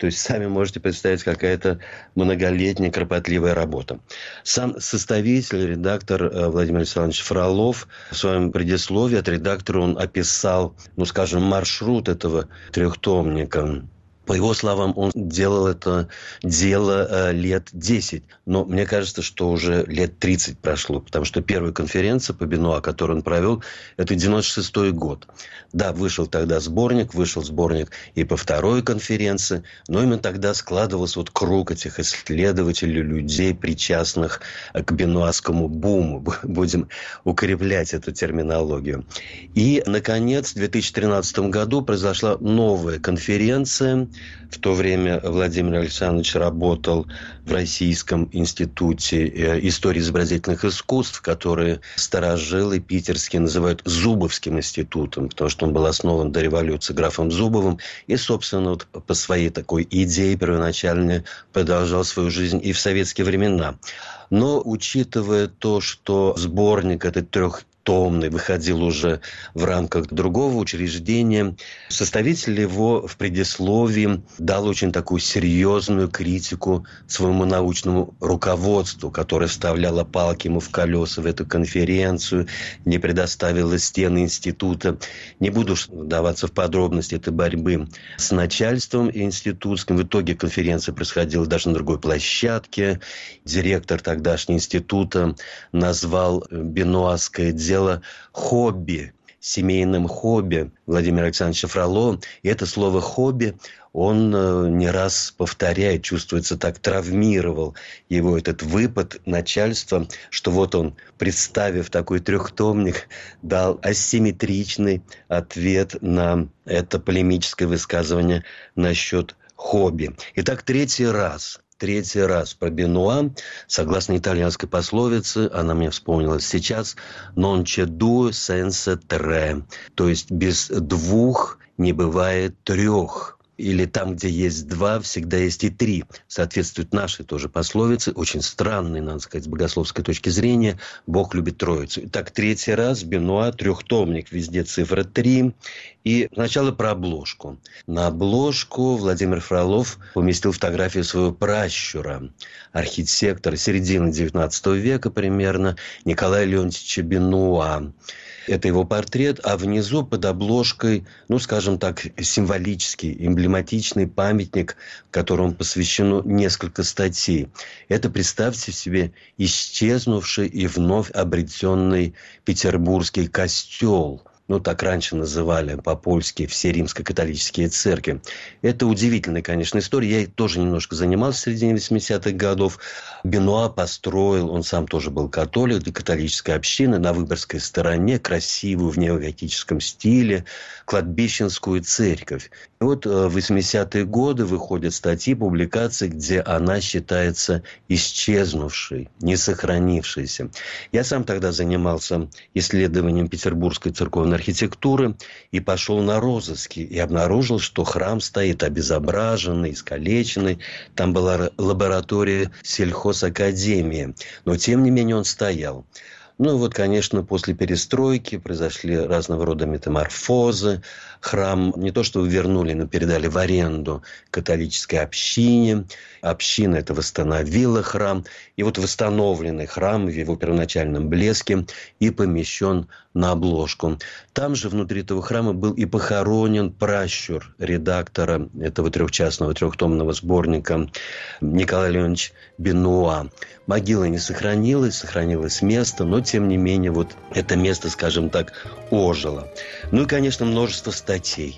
То есть сами можете представить, какая-то многолетняя кропотливая работа. Сам составитель, редактор Владимир Александрович Фролов в своем предисловии от редактора он описал, ну, скажем, маршрут этого трехтомника. По его словам, он делал это дело э, лет десять. Но мне кажется, что уже лет тридцать прошло. Потому что первая конференция по Бенуа, которую он провел, это девяносто шестой год. Да, вышел тогда сборник, вышел сборник и по второй конференции. Но именно тогда складывался вот круг этих исследователей, людей, причастных к бенуасскому буму. Будем укреплять эту терминологию. И, наконец, в две тысячи тринадцатом году произошла новая конференция. В то время Владимир Александрович работал в Российском институте истории изобразительных искусств, который старожилы питерские называют Зубовским институтом, потому что он был основан до революции графом Зубовым и, собственно, вот по своей такой идее первоначальной продолжал свою жизнь и в советские времена. Но, учитывая то, что сборник этот трех томный, выходил уже в рамках другого учреждения. Составитель его в предисловии дал очень такую серьезную критику своему научному руководству, которое вставляло палки ему в колеса в эту конференцию, не предоставило стены института. Не буду вдаваться в подробности этой борьбы с начальством институтским. В итоге конференция происходила даже на другой площадке. Директор тогдашнего института назвал бенуасское дело дело хобби, семейным хобби Владимира Александровича Фролова. И это слово «хобби» он не раз повторяет, чувствуется, так травмировал его этот выпад начальства, что вот он, представив такой трехтомник, дал асимметричный ответ на это полемическое высказывание насчет хобби. Итак, третий раз. Третий раз про Бенуа, согласно итальянской пословице, она мне вспомнилась сейчас, «non c'è due senza tre», то есть без двух не бывает трех. Или там, где есть два, всегда есть и три. Соответствует нашей тоже пословице, очень странной, надо сказать, с богословской точки зрения. Бог любит троицу. Итак, третий раз Бенуа, трехтомник, везде цифра три. И сначала про обложку. На обложку Владимир Фролов поместил фотографию своего пращура, архитектора середины девятнадцатого века примерно, Николая Леонтьевича Бенуа. Это его портрет, а внизу под обложкой, ну, скажем так, символический, эмблематичный памятник, которому посвящено несколько статей. Это, представьте себе, исчезнувший и вновь обретенный петербургский костел. Ну, так раньше называли по-польски все римско-католические церкви. Это удивительная, конечно, история. Я тоже немножко занимался в середине восьмидесятых годов. Бенуа построил, он сам тоже был католик, для католической общины на Выборгской стороне, красивую в неоготическом стиле, кладбищенскую церковь. И вот в восьмидесятые годы выходят статьи, публикации, где она считается исчезнувшей, не сохранившейся. Я сам тогда занимался исследованием петербургской церковной архитектуры и пошел на розыски и обнаружил, что храм стоит обезображенный, искалеченный. Там была лаборатория сельхозакадемии, но тем не менее он стоял. Ну и вот, конечно, после перестройки произошли разного рода метаморфозы. Храм не то что вернули, но передали в аренду католической общине. Община это восстановила храм. И вот восстановленный храм в его первоначальном блеске и помещен на обложку. Там же внутри этого храма был и похоронен пращур редактора этого трехчастного трехтомного сборника Николай Леонидович Бенуа. Могила не сохранилась, сохранилось место, но тем не менее вот это место, скажем так, ожило. Ну и, конечно, множество статей.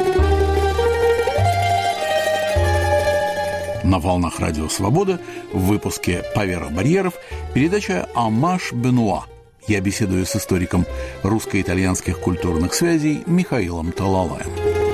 На волнах Радио Свобода в выпуске «Поверх барьеров» передача «Оммаж Бенуа». Я беседую с историком русско-итальянских культурных связей Михаилом Талалаем.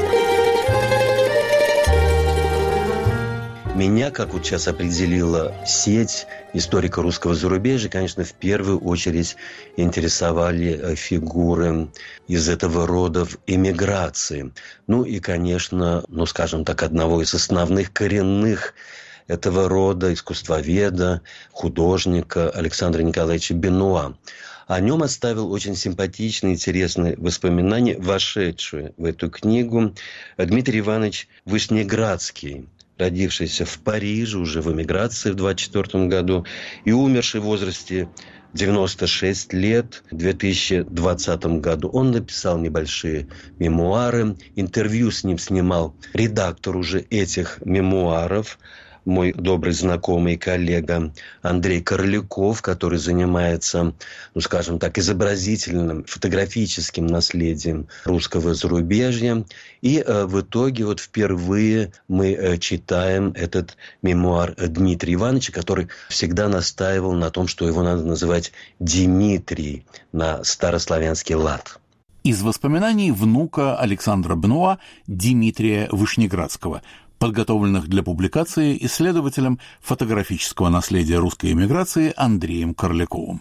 Меня, как вот сейчас определила сеть историка русского зарубежья, конечно, в первую очередь интересовали фигуры из этого рода в эмиграции. Ну и, конечно, ну, скажем так, одного из основных коренных этого рода искусствоведа, художника Александра Николаевича Бенуа. О нем оставил очень симпатичные, интересные воспоминания, вошедшие в эту книгу, Дмитрий Иванович Вышнеградский. родившийся в Париже, уже в эмиграции в двадцать четвёртом году, и умерший в возрасте девяносто шесть лет в две тысячи двадцатом году. Он написал небольшие мемуары, интервью с ним снимал редактор уже этих мемуаров, мой добрый знакомый и коллега Андрей Корляков, который занимается, ну, скажем так, изобразительным, фотографическим наследием русского зарубежья. И э, в итоге вот впервые мы э, читаем этот мемуар Дмитрия Ивановича, который всегда настаивал на том, что его надо называть Димитрий на старославянский лад. Из воспоминаний внука Александра Бенуа Дмитрия Вышнеградского, подготовленных для публикации исследователем фотографического наследия русской эмиграции Андреем Корляковым.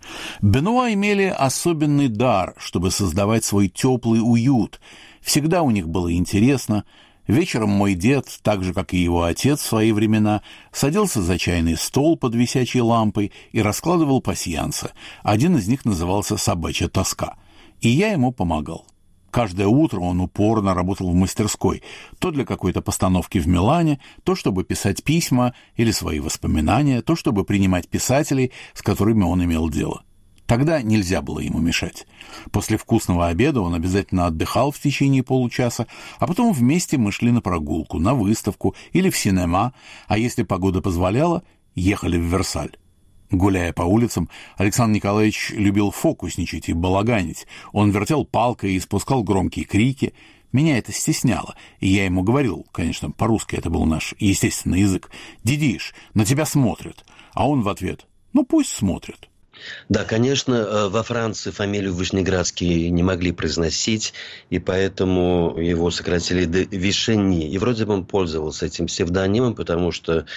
Бенуа имели особенный дар, чтобы создавать свой теплый уют. Всегда у них было интересно. Вечером мой дед, так же, как и его отец в свои времена, садился за чайный стол под висячей лампой и раскладывал пасьянсы. Один из них назывался «Собачья тоска». И я ему помогал. Каждое утро он упорно работал в мастерской, то для какой-то постановки в Милане, то чтобы писать письма или свои воспоминания, то чтобы принимать писателей, с которыми он имел дело. Тогда нельзя было ему мешать. После вкусного обеда он обязательно отдыхал в течение получаса, а потом вместе мы шли на прогулку, на выставку или в синема, а если погода позволяла, ехали в Версаль. Гуляя по улицам, Александр Николаевич любил фокусничать и балаганить. Он вертел палкой и испускал громкие крики. Меня это стесняло, и я ему говорил, конечно, по-русски это был наш естественный язык: «Дидиш, на тебя смотрят». А он в ответ: «Ну, пусть смотрят». Да, конечно, во Франции фамилию Вышнеградский не могли произносить, и поэтому его сократили до Вишени. И вроде бы он пользовался этим псевдонимом, потому что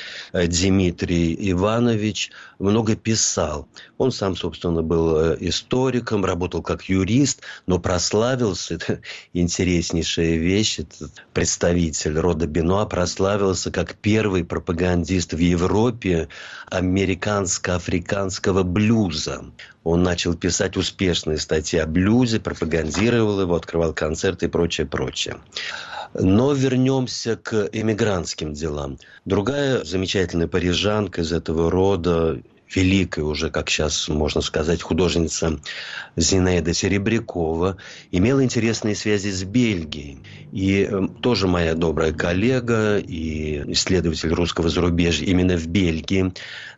Дмитрий Иванович много писал. Он сам, собственно, был историком, работал как юрист, но прославился, это интереснейшая вещь, этот представитель рода Бенуа прославился как первый пропагандист в Европе американско-африканского блюза. Он начал писать успешные статьи о блюзе, пропагандировал его, открывал концерты и прочее, прочее. Но вернемся к эмигрантским делам. Другая замечательная парижанка из этого рода, великая уже, как сейчас можно сказать, художница Зинаида Серебрякова, имела интересные связи с Бельгией. И э, тоже моя добрая коллега и исследователь русского зарубежья именно в Бельгии,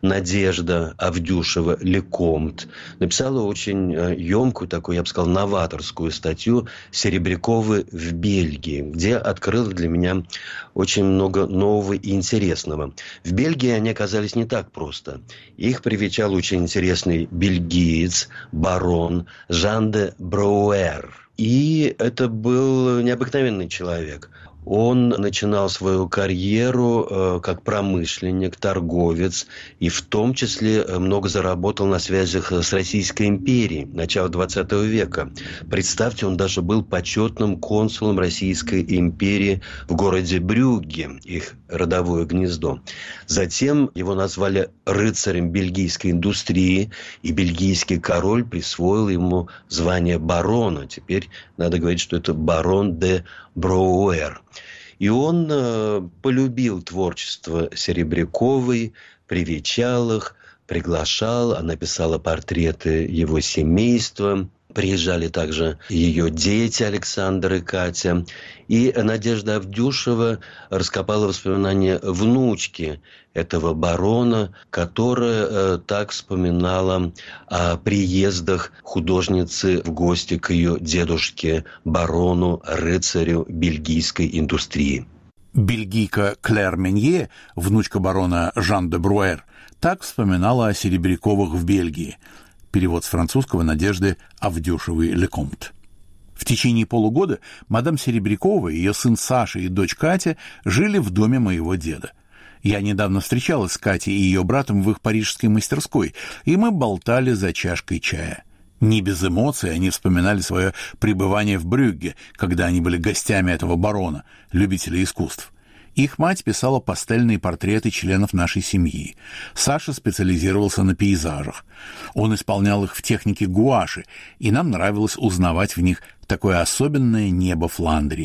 Надежда Авдюшева-Лекомт, написала очень э, емкую, такую, я бы сказал, новаторскую статью «Серебряковы в Бельгии», где открыла для меня очень много нового и интересного. В Бельгии они оказались не так просто. Их привечал очень интересный бельгиец, барон Жан де Бруэр. И это был необыкновенный человек. Он начинал свою карьеру э, как промышленник, торговец, и в том числе много заработал на связях с Российской империей начала двадцатого века. Представьте, он даже был почетным консулом Российской империи в городе Брюгге, их родовое гнездо. Затем его назвали рыцарем бельгийской индустрии, и бельгийский король присвоил ему звание барона. Теперь надо говорить, что это барон де Бруэр. И он э, полюбил творчество Серебряковой, привечал их, приглашал, она писала портреты его семейства. Приезжали также ее дети Александр и Катя. И Надежда Авдюшева раскопала воспоминания внучки этого барона, которая э, так вспоминала о приездах художницы в гости к ее дедушке, барону, рыцарю бельгийской индустрии. Бельгийка Клэр Менье, внучка барона Жан де Бруэр, так вспоминала о Серебряковых в Бельгии. Перевод с французского Надежды Авдюшевой-Лекомт. В течение полугода мадам Серебрякова, ее сын Саша и дочь Катя жили в доме моего деда. Я недавно встречалась с Катей и ее братом в их парижской мастерской, и мы болтали за чашкой чая. Не без эмоций они вспоминали свое пребывание в Брюгге, когда они были гостями этого барона, любителя искусств. Их мать писала пастельные портреты членов нашей семьи. Саша специализировался на пейзажах. Он исполнял их в технике гуаши, и нам нравилось узнавать в них такое особенное небо Фландрии.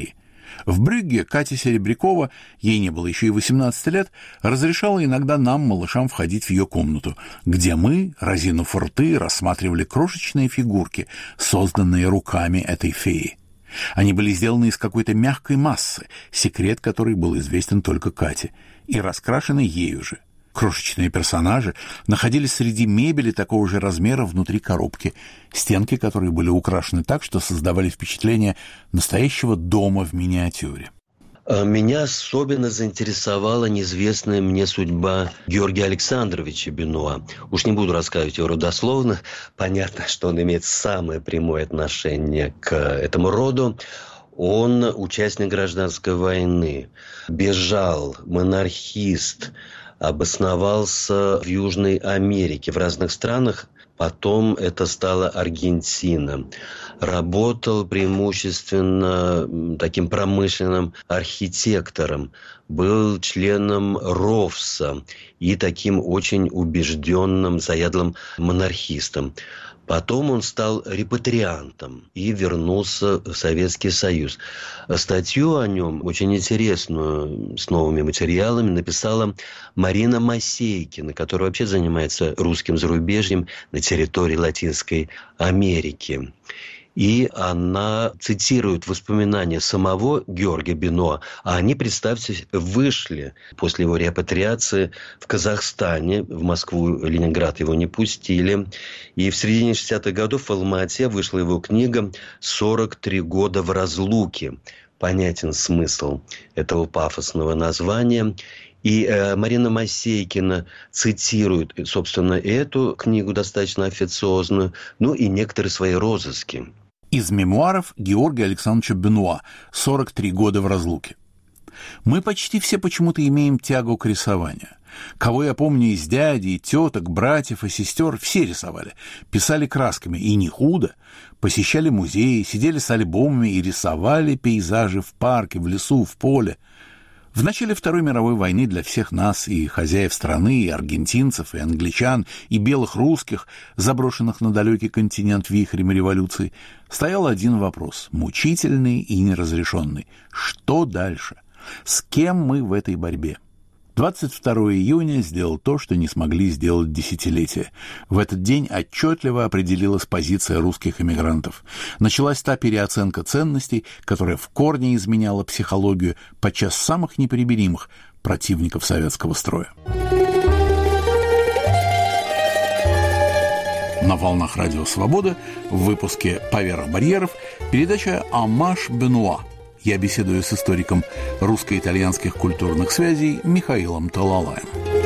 В Брюгге Катя Серебрякова, ей не было еще и восемнадцати лет, разрешала иногда нам, малышам, входить в ее комнату, где мы, разинув рты, рассматривали крошечные фигурки, созданные руками этой феи. Они были сделаны из какой-то мягкой массы, секрет которой был известен только Кате, и раскрашены ею же. Крошечные персонажи находились среди мебели такого же размера внутри коробки, стенки которой были украшены так, что создавали впечатление настоящего дома в миниатюре. Меня особенно заинтересовала неизвестная мне судьба Георгия Александровича Бенуа. Уж не буду рассказывать его родословно. Понятно, что он имеет самое прямое отношение к этому роду. Он участник гражданской войны, бежал, монархист, обосновался в Южной Америке, в разных странах. Потом это стала Аргентина. Работал преимущественно таким промышленным архитектором. Был членом РОВСа и таким очень убежденным, заядлым монархистом. Потом он стал репатриантом и вернулся в Советский Союз. Статью о нем, очень интересную, с новыми материалами, написала Марина Масейкина, которая вообще занимается русским зарубежьем на территории Латинской Америки. И она цитирует воспоминания самого Георгия Бенуа, а они, представьте, вышли после его репатриации в Казахстане, в Москву, Ленинград его не пустили. И в середине шестидесятых годов в Алма-Ате вышла его книга «сорок три года в разлуке». Понятен смысл этого пафосного названия. И э, Марина Масейкина цитирует, собственно, эту книгу достаточно официозную, ну и некоторые свои розыски. Из мемуаров Георгия Александровича Бенуа «сорок три года в разлуке». Мы почти все почему-то имеем тягу к рисованию. Кого я помню из дядей, теток, братьев и сестер, все рисовали, писали красками, и не худо, посещали музеи, сидели с альбомами и рисовали пейзажи в парке, в лесу, в поле. В начале Второй мировой войны для всех нас, и хозяев страны, и аргентинцев, и англичан, и белых русских, заброшенных на далекий континент вихрем революции, стоял один вопрос, мучительный и неразрешенный. Что дальше? С кем мы в этой борьбе? двадцать второго июня сделал то, что не смогли сделать десятилетия. В этот день отчетливо определилась позиция русских эмигрантов. Началась та переоценка ценностей, которая в корне изменяла психологию подчас самых непримиримых противников советского строя. На волнах Радио Свобода в выпуске «Поверх барьеров» передача «Оммаж Бенуа». Я беседую с историком русско-итальянских культурных связей Михаилом Талалаем.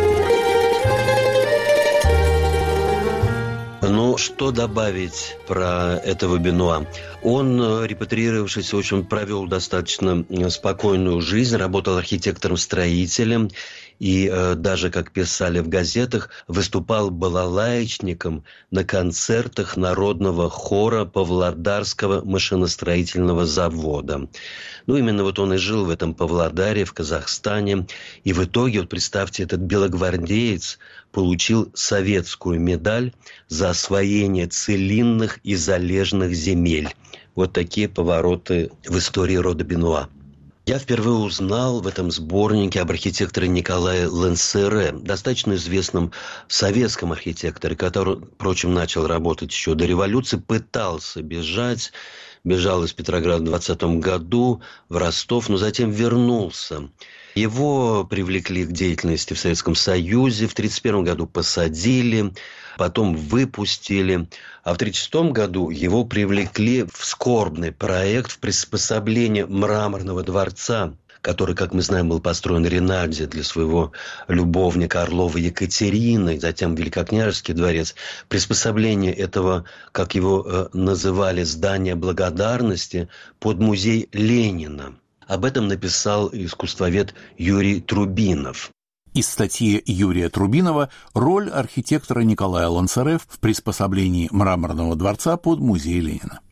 Ну, что добавить про этого Бенуа? Он, репатриировавшись, в общем, провел достаточно спокойную жизнь, работал архитектором-строителем и э, даже, как писали в газетах, выступал балалаечником на концертах народного хора Павлодарского машиностроительного завода. Ну, именно вот он и жил в этом Павлодаре, в Казахстане. И в итоге, вот представьте, этот белогвардеец получил советскую медаль за освоение целинных и залежных земель. Вот такие повороты в истории рода Бенуа. Я впервые узнал в этом сборнике об архитекторе Николае Ленсере, достаточно известном советском архитекторе, который, впрочем, начал работать еще до революции, пытался бежать, бежал из Петрограда в двадцатом году в Ростов, но затем вернулся. Его привлекли к деятельности в Советском Союзе, в тридцать первом году посадили, потом выпустили, а в тридцать шестом году его привлекли в скорбный проект в приспособление Мраморного дворца, который, как мы знаем, был построен Ринальди для своего любовника Орловой Екатерины, затем Великокняжеский дворец. Приспособление этого, как его э, называли, здания благодарности под музей Ленина. Об этом написал искусствовед Юрий Трубинов. Из статьи Юрия Трубинова «Роль архитектора Николая Ленсере в приспособлении Мраморного дворца под музей Ленина».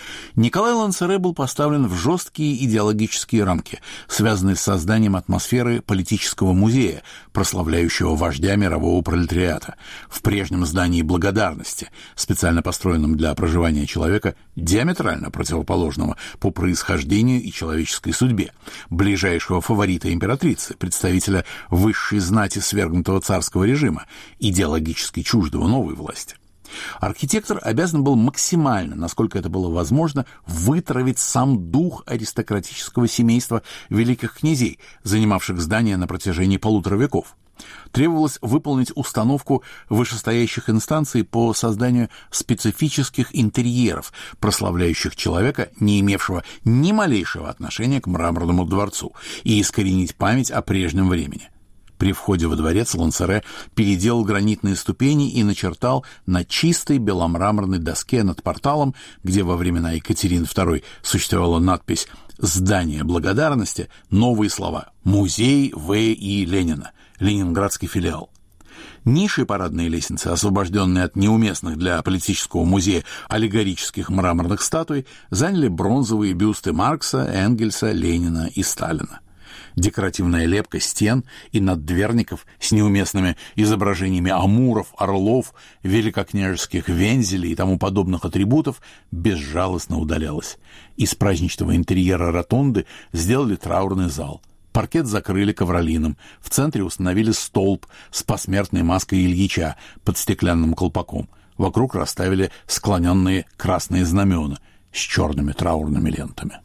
Николай Лансере был поставлен в жесткие идеологические рамки, связанные с созданием атмосферы политического музея, прославляющего вождя мирового пролетариата, в прежнем здании «Благодарности», специально построенном для проживания человека, диаметрально противоположного по происхождению и человеческой судьбе, ближайшего фаворита императрицы, представителя высшей знати свергнутого царского режима, идеологически чуждого новой власти. Архитектор обязан был максимально, насколько это было возможно, вытравить сам дух аристократического семейства великих князей, занимавших здание на протяжении полутора веков. Требовалось выполнить установку вышестоящих инстанций по созданию специфических интерьеров, прославляющих человека, не имевшего ни малейшего отношения к мраморному дворцу, и искоренить память о прежнем времени. При входе во дворец Лансере переделал гранитные ступени и начертал на чистой беломраморной доске над порталом, где во времена Екатерины второй существовала надпись «Здание благодарности», новые слова «Музей В. И. Ленина», ленинградский филиал. Ниши и парадные лестницы, освобожденные от неуместных для политического музея аллегорических мраморных статуй, заняли бронзовые бюсты Маркса, Энгельса, Ленина и Сталина. Декоративная лепка стен и наддверников с неуместными изображениями амуров, орлов, великокняжеских вензелей и тому подобных атрибутов безжалостно удалялась. Из праздничного интерьера ротонды сделали траурный зал. Паркет закрыли ковролином. В центре установили столб с посмертной маской Ильича под стеклянным колпаком. Вокруг расставили склоненные красные знамена с черными траурными лентами.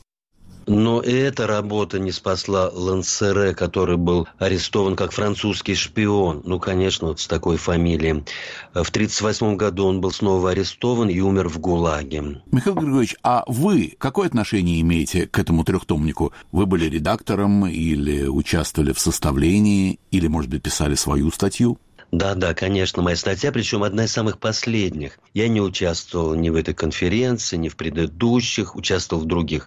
Но и эта работа не спасла Лансере, который был арестован как французский шпион. Ну, конечно, вот с такой фамилией. В тридцать восьмом году он был снова арестован и умер в ГУЛАГе. Михаил Григорьевич, а вы какое отношение имеете к этому трехтомнику? Вы были редактором или участвовали в составлении, или, может быть, писали свою статью? Да, да, конечно, моя статья, причем одна из самых последних. Я не участвовал ни в этой конференции, ни в предыдущих, участвовал в других.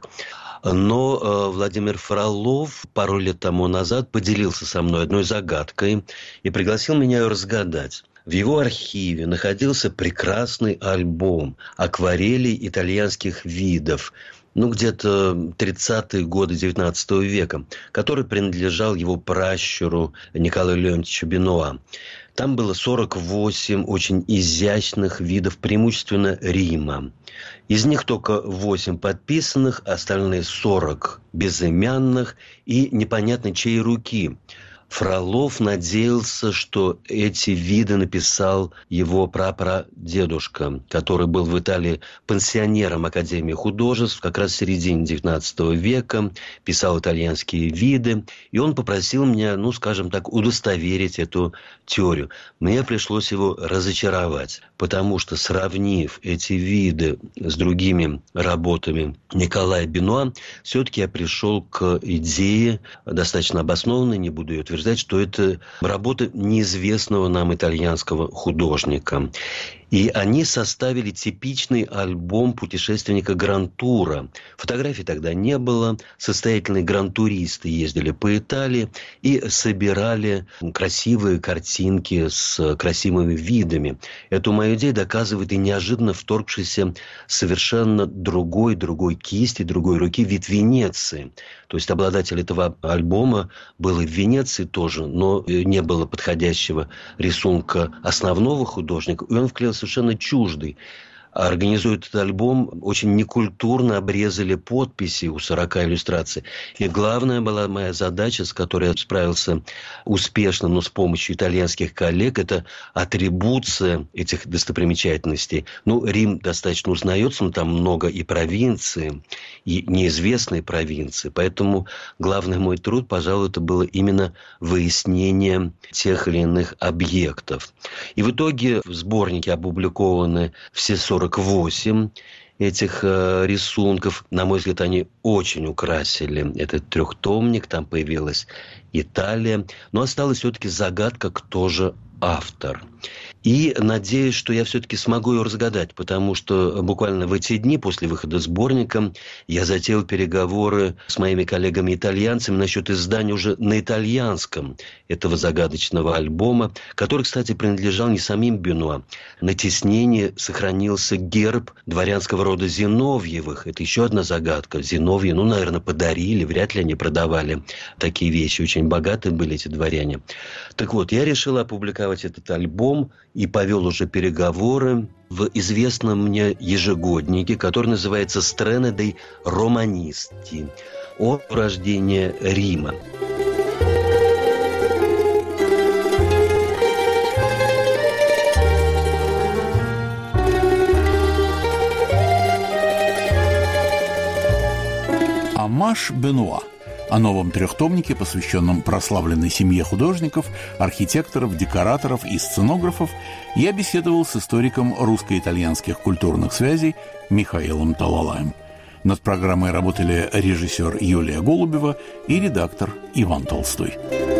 Но э, Владимир Фролов пару лет тому назад поделился со мной одной загадкой и пригласил меня ее разгадать. В его архиве находился прекрасный альбом акварелей итальянских видов, ну, где-то тридцатые годы девятнадцатого века, который принадлежал его пращуру Николаю Леонтьевичу Бенуа. Там было сорок восемь очень изящных видов, преимущественно Рима. Из них только восемь подписанных, остальные сорок безымянных и непонятно чьей руки. Фролов надеялся, что эти виды написал его прапрадедушка, который был в Италии пенсионером Академии художеств как раз в середине девятнадцатого века, писал итальянские виды, и он попросил меня, ну, скажем так, удостоверить эту теорию. Мне пришлось его разочаровать, потому что, сравнив эти виды с другими работами Николая Бенуа, все-таки я пришел к идее, достаточно обоснованной, не буду ее утверждать, что это работа неизвестного нам итальянского художника. И они составили типичный альбом путешественника гранд-тура. Фотографий тогда не было. Состоятельные гранд-туристы ездили по Италии и собирали красивые картинки с красивыми видами. Эту мою идею доказывает и неожиданно вторгшийся совершенно другой, другой кисти, другой руки вид Венеции. То есть обладатель этого альбома был и в Венеции тоже, но не было подходящего рисунка основного художника, и он вклеился совершенно чуждый. Организует этот альбом, очень некультурно обрезали подписи у сорока иллюстраций. И главная была моя задача, с которой я справился успешно, но с помощью итальянских коллег, это атрибуция этих достопримечательностей. Ну, Рим достаточно узнается, но там много и провинции, и неизвестной провинции. Поэтому главный мой труд, пожалуй, это было именно выяснение тех или иных объектов. И в итоге в сборнике опубликованы все сорок восемь этих э, рисунков. На мой взгляд, они очень украсили этот трехтомник. Там появилась Италия. Но осталась все-таки загадка, кто же автор. И надеюсь, что я все-таки смогу ее разгадать, потому что буквально в эти дни после выхода сборника я затеял переговоры с моими коллегами-итальянцами насчет издания уже на итальянском этого загадочного альбома, который, кстати, принадлежал не самим Бенуа. На тиснении сохранился герб дворянского рода Зиновьевых. Это еще одна загадка. Зиновьи, ну, наверное, подарили, вряд ли они продавали такие вещи. Очень богатые были эти дворяне. Так вот, я решил опубликовать этот альбом и повел уже переговоры в известном мне ежегоднике, который называется «Strane dei Romanisti» о рождении Рима. Оммаж Бенуа. О новом трехтомнике, посвященном прославленной семье художников, архитекторов, декораторов и сценографов, я беседовал с историком русско-итальянских культурных связей Михаилом Талалаем. Над программой работали режиссер Юлия Голубева и редактор Иван Толстой.